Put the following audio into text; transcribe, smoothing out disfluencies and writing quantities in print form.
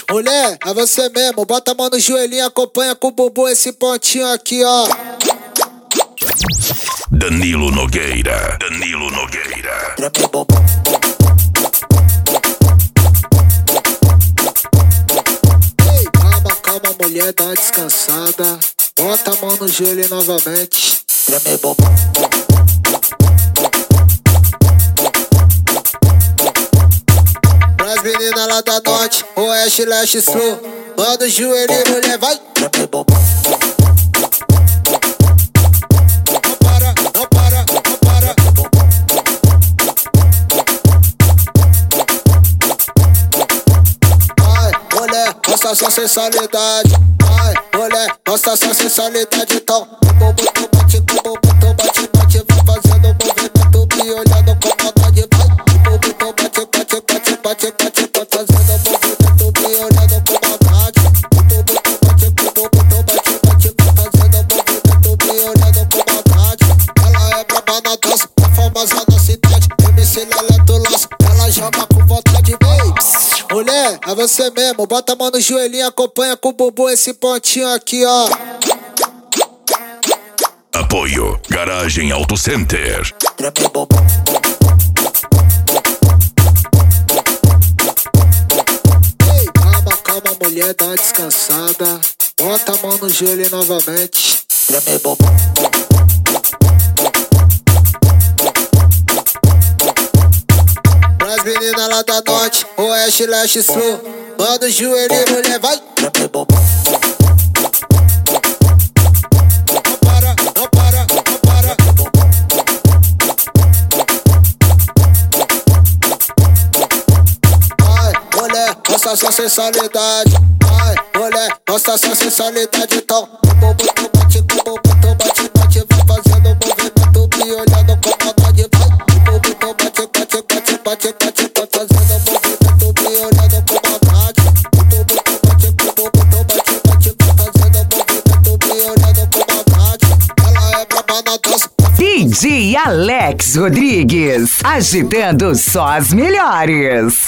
Mulher, é você mesmo, bota a mão no joelhinho, acompanha com o bumbum esse pontinho aqui, ó. Danilo Nogueira. Danilo Nogueira. Treme bumbum. Ei, calma, calma, mulher, dá uma descansada. Bota a mão no joelho novamente. Treme bumbum. Pras meninas lá da norte, oeste, leste, sul. Manda o joelho, mulher, vai. Treme bumbum. Não para, não para, não para. Vai, mulher, mostra sua sensualidade. Vai, mulher, mostra sua sensualidade. Então, o bumbum tu bate, bate, vai fazendo movimento, me olhando com vontade. Vai, o bumbum tu bate, fazendo movimento, me olhando com vontade. O bumbum tu bate, fazendo movimento, me olhando com vontade. Ela é braba na dança, é famosa na cidade. MC Leleto Laço, ela joga com vontade. Ei, mulher, é você mesmo, bota a mão no joelhinho, acompanha com o bumbum esse pontinho aqui, ó. Apoio Garagem Auto Center. Treme bumbum. Ei, calma, calma, mulher, dá uma descansada. Bota a mão no joelho novamente. Treme bumbum. Pras meninas lá da norte, oeste, leste, sul. Manda o joelho, mulher, vai. Treme bumbum. Não para, não para, não para. Vai, mulher, mostra sua sensualidade. Vai, mulher, mostra sua sensualidade. Então, o bumbum tu bate, vai fazendo movimento, me olhando com vontade. Vai, o bumbum tu bate, fazendo movimento, me olhando com vontade. O bumbum tu bate, fazendo movimento, me olhando com vontade. Ela é braba na dança. DJ Alex Rodrigues, agitando só as melhores.